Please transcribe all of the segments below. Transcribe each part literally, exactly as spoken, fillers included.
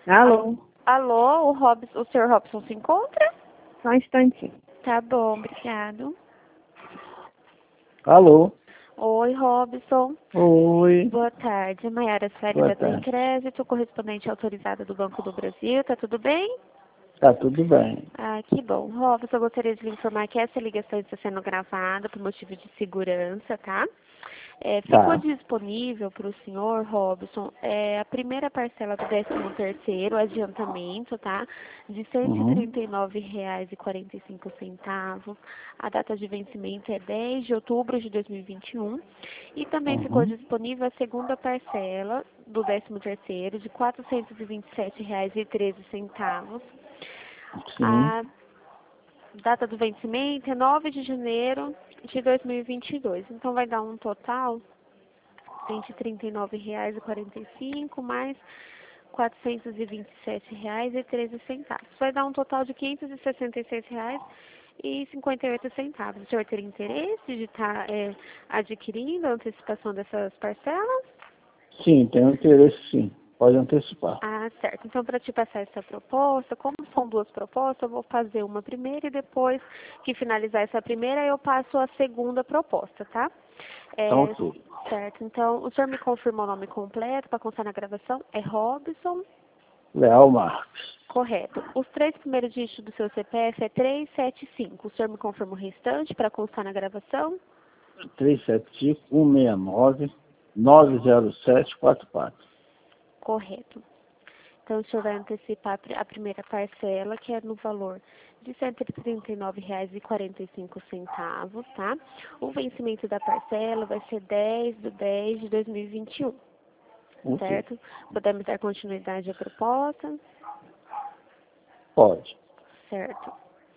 Alô? Alô, o, Robson, o senhor Robson se encontra? Só um instantinho. Tá bom, obrigado. Alô? Oi, Robson. Oi. Boa tarde. Maiara Sueli Boa da tarde. Crédito, correspondente autorizada do Banco do Brasil. Tá tudo bem? Tá tudo bem. Ah, que bom. Robson, eu gostaria de lhe informar que essa ligação está sendo gravada por motivo de segurança, tá? É, ficou Tá. disponível para o senhor, Robson, é, a primeira parcela do décimo terceiro, adiantamento, tá? De cento e trinta e nove reais e quarenta e cinco centavos. A data de vencimento é dez de outubro de dois mil e vinte e um. E também Uhum. ficou disponível a segunda parcela do décimo terceiro, de quatrocentos e vinte e sete reais e treze centavos. Sim. A data do vencimento é nove de janeiro de dois mil e vinte e dois. Então, vai dar um total de cento e trinta e nove reais e quarenta e cinco centavos mais quatrocentos e vinte e sete reais e treze centavos. Vai dar um total de quinhentos e sessenta e seis reais e cinquenta e oito centavos. O senhor teria interesse de estar é, adquirindo a antecipação dessas parcelas? Sim, tenho interesse sim. Pode antecipar. Ah, certo. Então, para te passar essa proposta, como são duas propostas, eu vou fazer uma primeira e depois que finalizar essa primeira, eu passo a segunda proposta, tá? É, Tá ok. certo. Então, o senhor me confirma o nome completo para constar na gravação? É Robson? Leal Marques. Correto. Os três primeiros dígitos do seu C P F é trezentos e setenta e cinco. O senhor me confirma o restante para constar na gravação? três sete cinco, um seis nove, nove zero sete quatro quatro. Correto. Então, o senhor vai antecipar a primeira parcela, que é no valor de cento e trinta e nove reais e quarenta e cinco centavos, tá? O vencimento da parcela vai ser dez de dez de dois mil e vinte e um, Ok. certo? Podemos dar continuidade à proposta? Pode. Certo.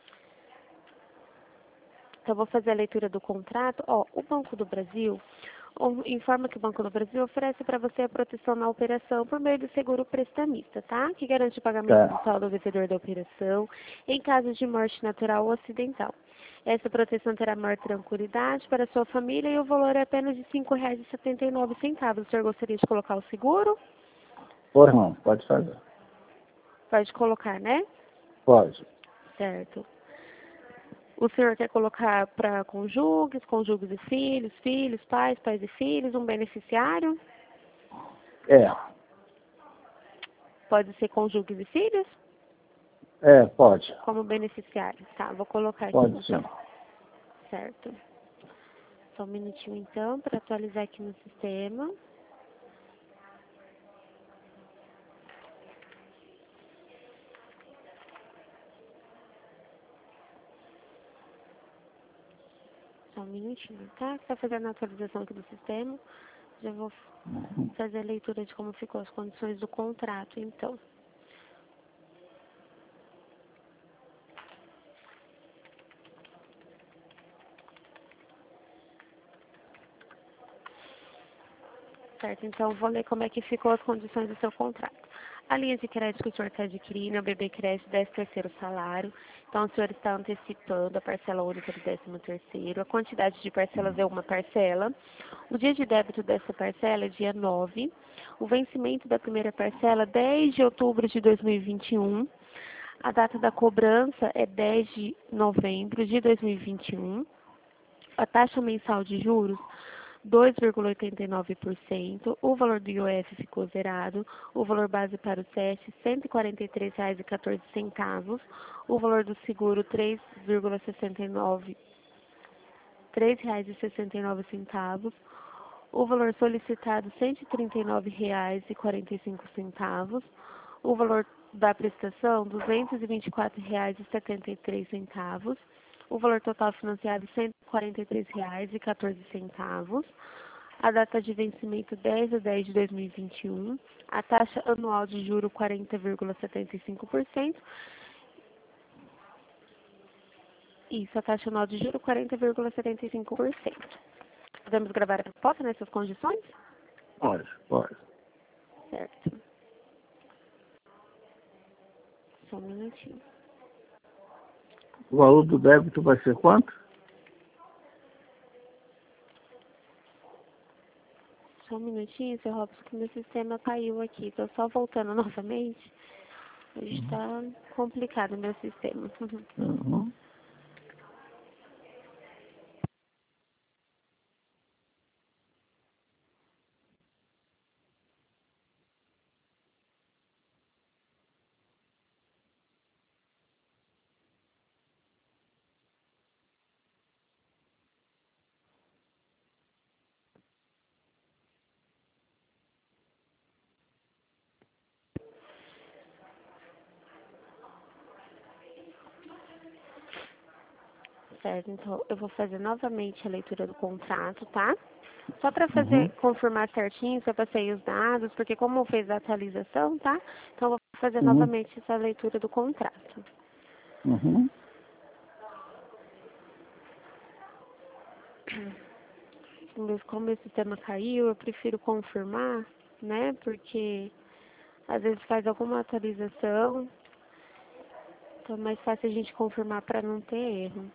Então, vou fazer a leitura do contrato. Ó, o Banco do Brasil o- informa que o Banco do Brasil oferece para você a proteção na operação por meio do seguro prestamista, tá? Que garante o pagamento Tá. total do devedor da operação em caso de morte natural ou acidental. Essa proteção terá maior tranquilidade para a sua família e o valor é apenas de cinco reais e setenta e nove centavos. O senhor gostaria de colocar o seguro? Pois não, pode fazer. Pode colocar, né? Pode. Certo. O senhor quer colocar para cônjuges, cônjuges e filhos, filhos, pais, pais e filhos, um beneficiário? É. Pode ser cônjuges e filhos? É, pode. Como beneficiário. Tá, vou colocar aqui Pode então. sim. Certo. Só um minutinho então, para atualizar aqui no sistema. Só um minutinho, tá? Está fazendo a atualização aqui do sistema. Já vou fazer a leitura de como ficou as condições do contrato, então. Certo, então vou ler como é que ficou as condições do seu contrato. A linha de crédito que o senhor está adquirindo é o B B Crédito décimo terceiro salário. Então, o senhor está antecipando a parcela única do décimo terceiro. A quantidade de parcelas é uma parcela. O dia de débito dessa parcela é dia nove. O vencimento da primeira parcela é dez de outubro de dois mil e vinte e um. A data da cobrança é dez de novembro de dois mil e vinte e um. A taxa mensal de juros dois vírgula oitenta e nove por cento, o valor do I O F ficou zerado, o valor base para o teste cento e quarenta e três reais e quatorze centavos, o valor do seguro três vírgula sessenta e nove, três reais e sessenta e nove centavos, o valor solicitado cento e trinta e nove reais e quarenta e cinco centavos, o valor da prestação duzentos e vinte e quatro reais e setenta e três centavos, o valor total financiado cento e quarenta e três reais e quatorze centavos, a data de vencimento dez de dez de dois mil e vinte e um, a taxa anual de juro quarenta vírgula setenta e cinco por cento, isso, a taxa anual de juro quarenta vírgula setenta e cinco por cento. Podemos gravar a proposta nessas condições? Pode, pode. Certo. Só um minutinho. O valor do débito vai ser quanto? Só um minutinho, seu Robson, que meu sistema caiu aqui. Tô só voltando novamente. Hoje está complicado o meu sistema. Uhum. Certo, então eu vou fazer novamente a leitura do contrato, tá? Só para fazer, Uhum. confirmar certinho se eu passei os dados, porque como fez a atualização, tá? Então eu vou fazer Uhum. novamente essa leitura do contrato. Uhum. Mas como esse sistema caiu, eu prefiro confirmar, né? Porque às vezes faz alguma atualização, então é mais fácil a gente confirmar para não ter erro.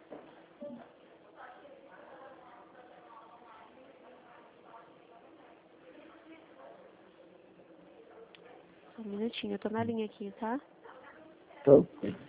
Só um minutinho, eu tô na linha aqui, tá? Então,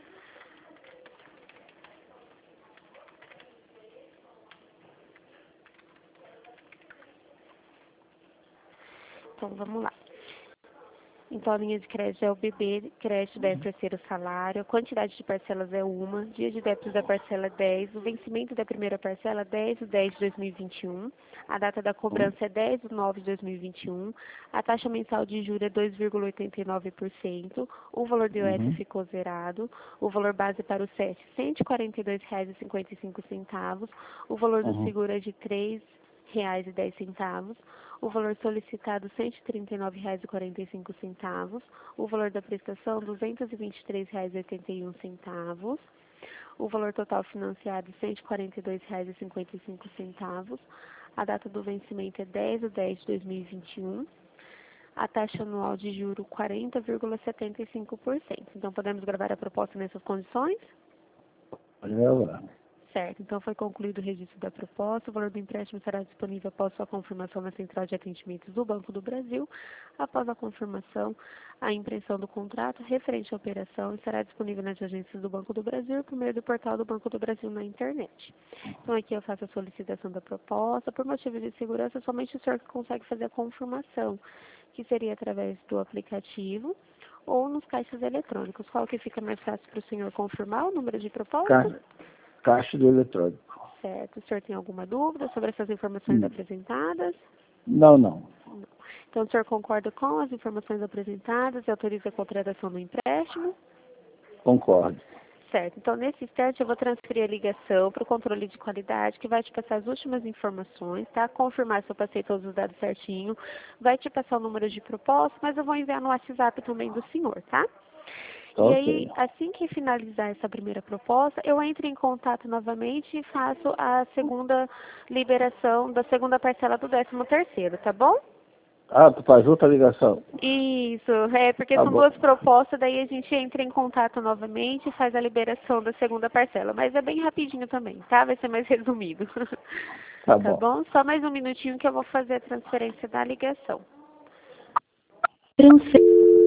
Então vamos lá. Então a linha de crédito é o B B, crédito décimo terceiro salário, a quantidade de parcelas é uma, dia de débito da parcela é dez, o vencimento da primeira parcela é dez de dez de dois mil e vinte e um, a data da cobrança é dez de nove de dois mil e vinte e um, a taxa mensal de juros é dois vírgula oitenta e nove por cento, o valor do I O F uhum. ficou zerado, o valor base para o S E S cento e quarenta e dois reais e cinquenta e cinco centavos, o valor do Uhum. seguro é de três reais e dez centavos, o valor solicitado cento e trinta e nove reais e quarenta e cinco centavos, o valor da prestação duzentos e vinte e três reais e oitenta e um centavos, o valor total financiado cento e quarenta e dois reais e cinquenta e cinco centavos, a data do vencimento é dez de dez de dois mil e vinte e um, a taxa anual de juro quarenta vírgula setenta e cinco por cento. Então podemos gravar a proposta nessas condições? Pode gravar. Certo, então foi concluído o registro da proposta, o valor do empréstimo será disponível após sua confirmação na Central de Atendimentos do Banco do Brasil. Após a confirmação, a impressão do contrato referente à operação estará disponível nas agências do Banco do Brasil por meio do portal do Banco do Brasil na internet. Então aqui eu faço a solicitação da proposta, por motivos de segurança, somente o senhor que consegue fazer a confirmação, que seria através do aplicativo ou nos caixas eletrônicos. Qual que fica mais fácil para o senhor confirmar o número de proposta? Ca... Caixa do eletrônico. Certo. O senhor tem alguma dúvida sobre essas informações Hum. apresentadas? Não, não. Não. Então, o senhor concorda com as informações apresentadas e autoriza a contratação do empréstimo? Concordo. Certo. Então, nesse instante, eu vou transferir a ligação para o controle de qualidade, que vai te passar as últimas informações, tá? Confirmar se eu passei todos os dados certinho. Vai te passar o número de proposta, mas eu vou enviar no WhatsApp também do senhor, tá? Tá E ok. aí, assim que finalizar essa primeira proposta, eu entro em contato novamente e faço a segunda liberação da segunda parcela do décimo terceiro, tá bom? Ah, tu faz outra ligação. Isso, é porque Tá são bom. duas propostas, daí a gente entra em contato novamente e faz a liberação da segunda parcela. Mas é bem rapidinho também, tá? Vai ser mais resumido. Tá Tá bom. bom? Só mais um minutinho que eu vou fazer a transferência da ligação. Transfer...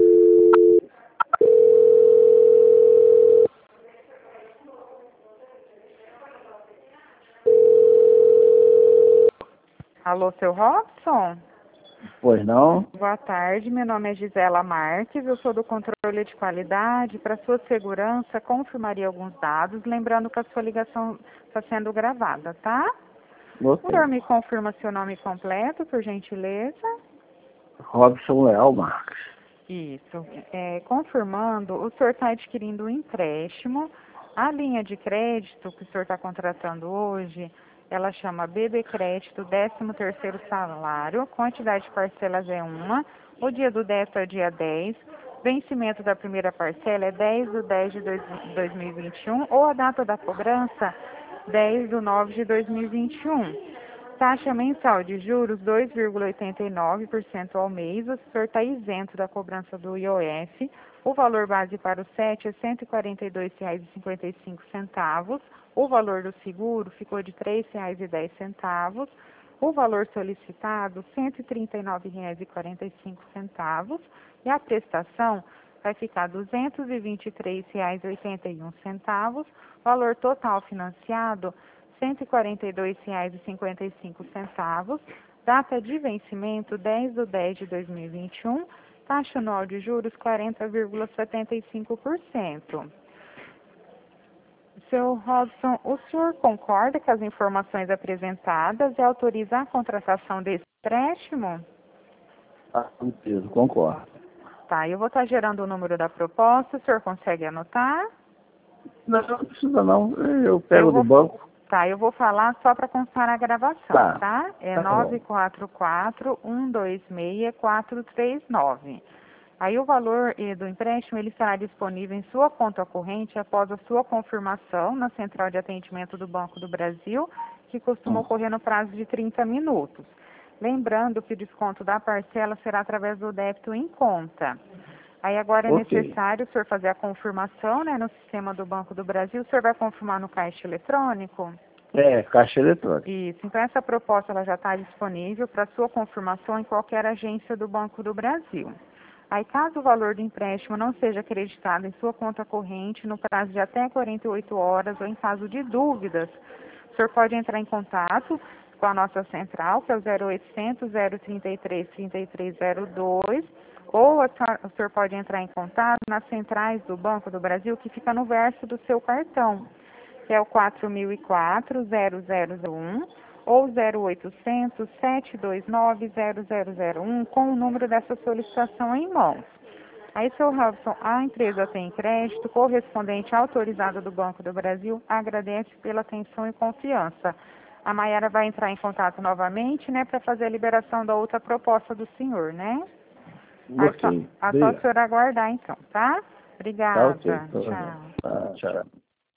Alô, seu Robson? Pois não? Boa tarde, meu nome é Gisela Marques, eu sou do controle de qualidade. Para sua segurança, confirmaria alguns dados, lembrando que a sua ligação está sendo gravada, tá? O Ok. senhor me confirma seu nome completo, por gentileza? Robson Leal Marques. Isso. É, confirmando, o senhor está adquirindo um empréstimo. A linha de crédito que o senhor está contratando hoje, ela chama B B Crédito décimo terceiro salário, quantidade de parcelas é uma, o dia do débito é dia dez, vencimento da primeira parcela é dez de dez de dois mil e vinte e um, ou a data da cobrança dez de nove de dois mil e vinte e um. Taxa mensal de juros dois vírgula oitenta e nove por cento ao mês, o senhor está isento da cobrança do I O F. O valor base para o S E T é cento e quarenta e dois reais e cinquenta e cinco centavos. O valor do seguro ficou de três reais e dez centavos. O valor solicitado, cento e trinta e nove reais e quarenta e cinco centavos. E a prestação, vai ficar duzentos e vinte e três reais e oitenta e um centavos, valor total financiado cento e quarenta e dois reais e cinquenta e cinco centavos, data de vencimento dez de dez de dois mil e vinte e um, taxa anual de juros quarenta vírgula setenta e cinco por cento. Seu Robson, o senhor concorda com as informações apresentadas e autoriza a contratação desse empréstimo? Ah, Pedro, concordo. Tá, eu vou estar gerando o número da proposta, o senhor consegue anotar? Não, não precisa não, eu pego Eu vou- do banco. Tá, eu vou falar só para constar a gravação, Tá. tá? É Tá bom. nove quatro quatro, um dois seis, quatro três nove. Aí o valor eh, do empréstimo ele estará disponível em sua conta corrente após a sua confirmação na Central de Atendimento do Banco do Brasil, que costuma Hum. ocorrer no prazo de trinta minutos. Lembrando que o desconto da parcela será através do débito em conta. Aí agora é Ok. necessário o senhor fazer a confirmação, né, no sistema do Banco do Brasil. O senhor vai confirmar no caixa eletrônico? É, caixa eletrônica. Isso. Então essa proposta ela já está disponível para sua confirmação em qualquer agência do Banco do Brasil. Aí caso o valor do empréstimo não seja acreditado em sua conta corrente no prazo de até quarenta e oito horas ou em caso de dúvidas, o senhor pode entrar em contato com a nossa central, que é o zero oitocentos, zero trinta e três, trinta e três zero dois, ou a senhora- o senhor pode entrar em contato nas centrais do Banco do Brasil, que fica no verso do seu cartão, que é o quatro mil e quatro, zero zero zero um, ou zero oitocentos, sete dois nove, zero zero zero um, com o número dessa solicitação em mãos. Aí, seu Robson, a empresa tem crédito correspondente autorizado do Banco do Brasil, agradece pela atenção e confiança. A Maiara vai entrar em contato novamente, né, para fazer a liberação da outra proposta do senhor, né? Aí só, Ok. a só o Obrigado. senhor aguardar, então, tá? Tá Obrigada. ok. Tchau. Tá, tchau.